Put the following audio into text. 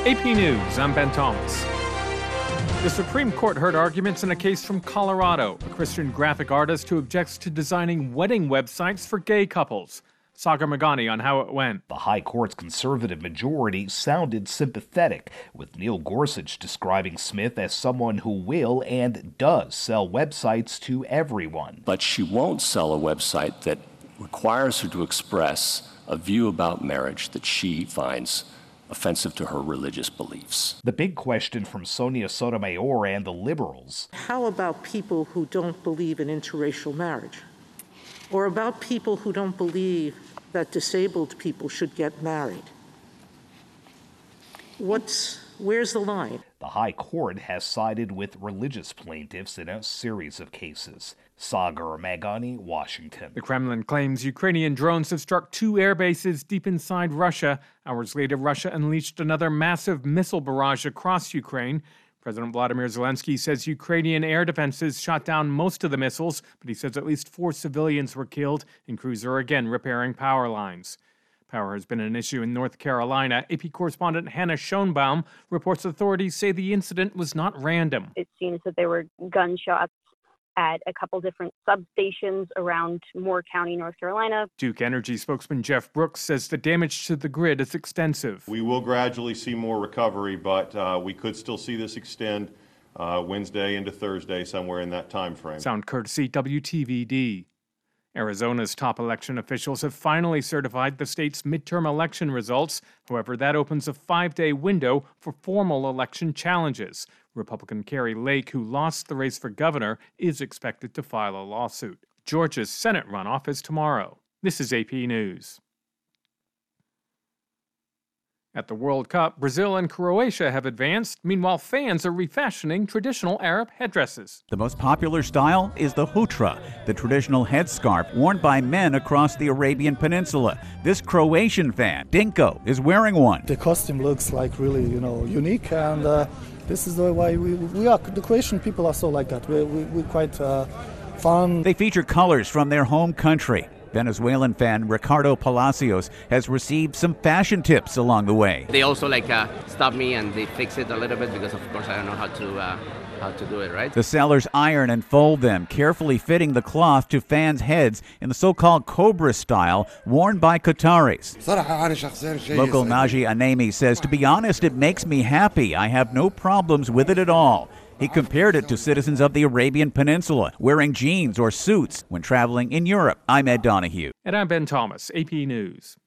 AP News, I'm Ben Thomas. The Supreme Court heard arguments in a case from Colorado, a Christian graphic artist who objects to designing wedding websites for gay couples. Sagar Meghani on how it went. The High Court's conservative majority sounded sympathetic, with Neil Gorsuch describing Smith as someone who will and does sell websites to everyone. But she won't sell a website that requires her to express a view about marriage that she finds offensive to her religious beliefs. The big question from Sonia Sotomayor and the liberals. How about people who don't believe in interracial marriage? Or about people who don't believe that disabled people should get married? Where's the line? The High Court has sided with religious plaintiffs in a series of cases. Sagar Meghani, Washington. The Kremlin claims Ukrainian drones have struck 2 air bases deep inside Russia. Hours later, Russia unleashed another massive missile barrage across Ukraine. President Vladimir Zelensky says Ukrainian air defenses shot down most of the missiles, but he says at least 4 civilians were killed, and crews are again repairing power lines. Power has been an issue in North Carolina. AP correspondent Hannah Schoenbaum reports authorities say the incident was not random. It seems that there were gunshots at a couple different substations around Moore County, North Carolina. Duke Energy spokesman Jeff Brooks says the damage to the grid is extensive. We will gradually see more recovery, but we could still see this extend Wednesday into Thursday, somewhere in that time frame. Sound courtesy WTVD. Arizona's top election officials have finally certified the state's midterm election results. However, that opens a 5-day window for formal election challenges. Republican Kari Lake, who lost the race for governor, is expected to file a lawsuit. Georgia's Senate runoff is tomorrow. This is AP News. At the World Cup, Brazil and Croatia have advanced. Meanwhile, fans are refashioning traditional Arab headdresses. The most popular style is the hutra, the traditional headscarf worn by men across the Arabian Peninsula. This Croatian fan, Dinko, is wearing one. The costume looks like really, unique, and this is the way we are. The Croatian people are so like that. We're quite fun. They feature colors from their home country. Venezuelan fan Ricardo Palacios has received some fashion tips along the way. They also stop me and they fix it a little bit because of course I don't know how to do it right. The sellers iron and fold them, carefully fitting the cloth to fans' heads in the so-called Cobra style worn by Qataris. Local Naji Anemi says, "To be honest, it makes me happy. I have no problems with it at all." He compared it to citizens of the Arabian Peninsula wearing jeans or suits when traveling in Europe. I'm Ed Donahue. And I'm Ben Thomas, AP News.